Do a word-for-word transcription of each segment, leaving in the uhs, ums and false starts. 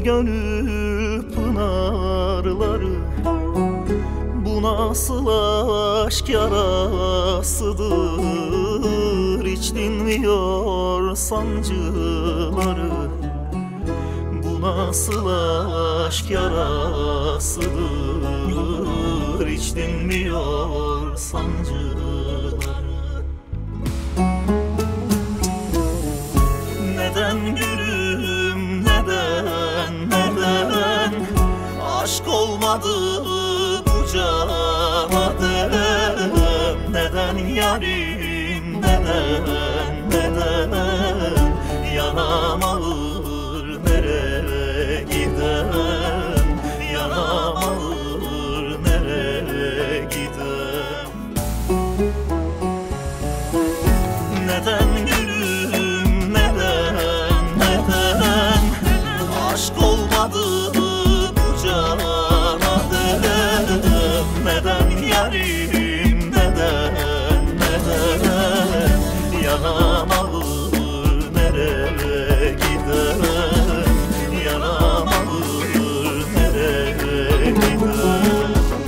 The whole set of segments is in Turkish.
gönül pınarları. Bu nasıl aşk yarasıdır, hiç dinmiyor sancıları. Bu nasıl aşk yarasıdır, hiç dinmiyor sancıları. Neden gülüm, neden, neden aşk olmadı bu cadem? Neden yarim, neden, neden yanam ağır, nereye gidem? Yanam ağır, nereye gidem? Neden gülüm, neden, neden aşk olmadı bu cadem? Neden yarim, neden, neden yanam ağır, nereye gidem? Yanam ağır, nereye gidem?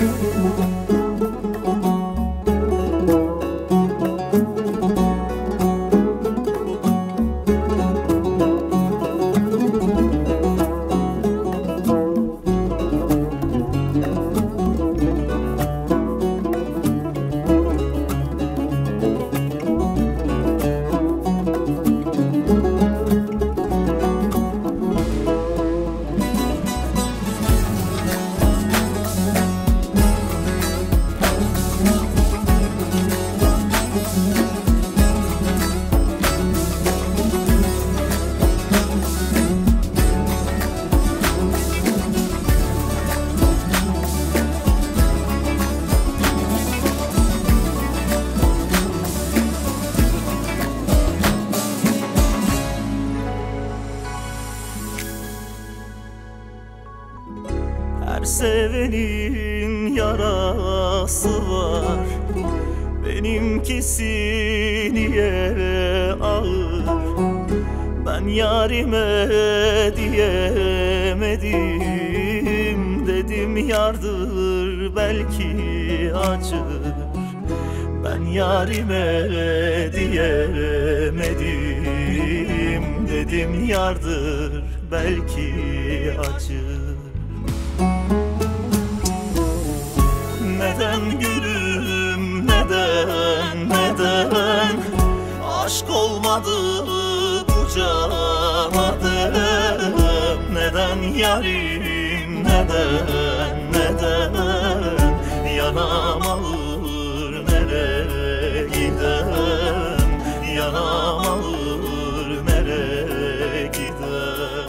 Her sevenin yarası var, benimkisi niye ağır? Ben yarime diyemedim, dedim yardır belki acır. Ben yarime diyemedim, dedim yardır belki acır. Neden gülüm, neden, neden aşk olmadı bu cadem? Neden yarim, neden, neden yanam ağır, nereye gidem? Yanam ağır, nereye gidem?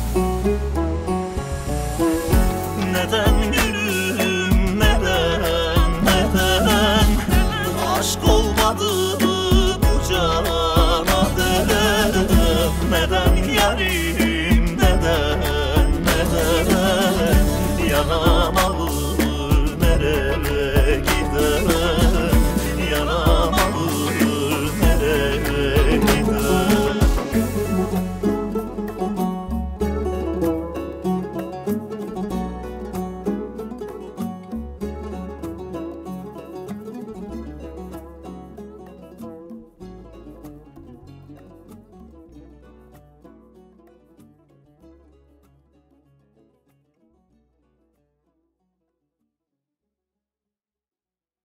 Neden gülüm, neden, neden aşk olmadı bu cadem? Neden yarim,